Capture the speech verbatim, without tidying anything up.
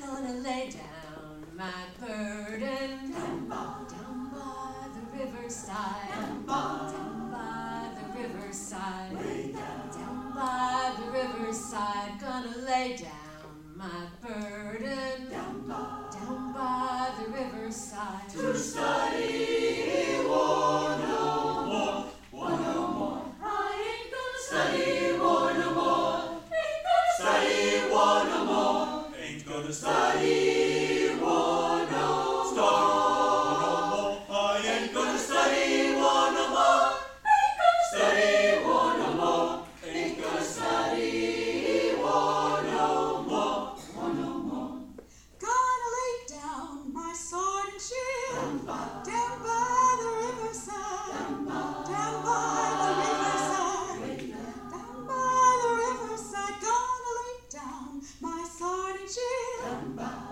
gonna lay down my burden down by the riverside, down by the riverside, down by the riverside. Gonna lay down my burden down by the riverside to study war no more, war no more. I ain't gonna Study war no more, ain't gonna study war no more. Ain't gonna study war no more. I ain't gonna study war no more. Study war no more. Ain't gonna study war no more. War no more. Gonna lay down my sword and shield down by the riverside, down by the riverside, down by the riverside. Gonna lay down my sword and shield